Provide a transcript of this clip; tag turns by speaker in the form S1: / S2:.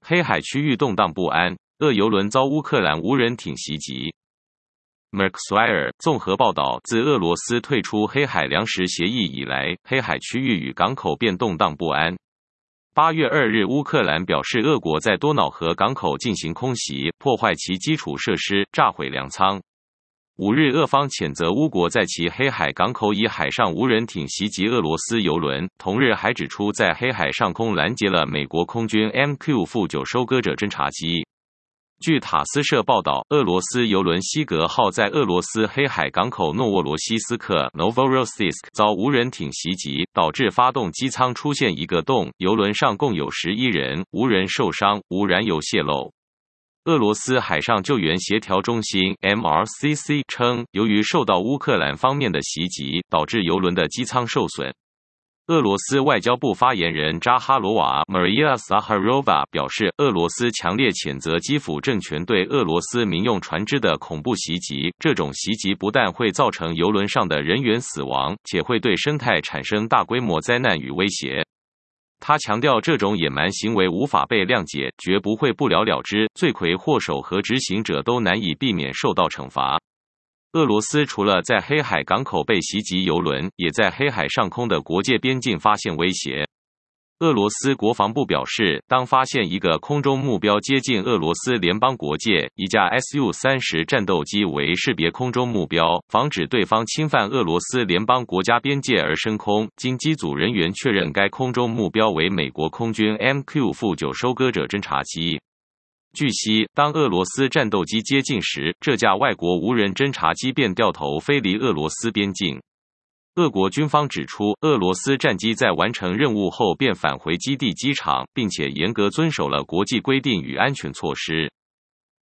S1: 黑海区域动荡不安，俄油轮遭乌克兰无人艇袭击。Merkswire 综合报道，自俄罗斯退出黑海粮食协议以来，黑海区域与港口变动荡不安。8月2日，乌克兰表示俄国在多瑙河港口进行空袭，破坏其基础设施，炸毁粮仓。5日，俄方谴责乌国在其黑海港口以海上无人艇袭击俄罗斯油轮，同日还指出在黑海上空拦截了美国空军 MQ-9收割者侦察机。据塔斯社报道，俄罗斯油轮西格号在俄罗斯黑海港口诺沃罗西斯克 Novorossiysk 遭无人艇袭击，导致发动机舱出现一个洞，油轮上共有11人，无人受伤，无燃油泄漏。俄罗斯海上救援协调中心 MRCC 称，由于受到乌克兰方面的袭击，导致油轮的机舱受损。俄罗斯外交部发言人扎哈罗娃 Maria Zakharova 表示，俄罗斯强烈谴责基辅政权对俄罗斯民用船只的恐怖袭击，这种袭击不但会造成油轮上的人员死亡，且会对生态产生大规模灾难与威胁。他强调，这种野蛮行为无法被谅解，绝不会不了了之，罪魁祸首和执行者都难以避免受到惩罚。俄罗斯除了在黑海港口被袭击油轮，也在黑海上空的国界边境发现威胁。俄罗斯国防部表示，当发现一个空中目标接近俄罗斯联邦国界，一架 Su-30战斗机为识别空中目标，防止对方侵犯俄罗斯联邦国家边界而升空。经机组人员确认，该空中目标为美国空军 MQ-9收割者侦察机。据悉，当俄罗斯战斗机接近时，这架外国无人侦察机便掉头飞离俄罗斯边境。俄国军方指出，俄罗斯战机在完成任务后便返回基地机场，并且严格遵守了国际规定与安全措施。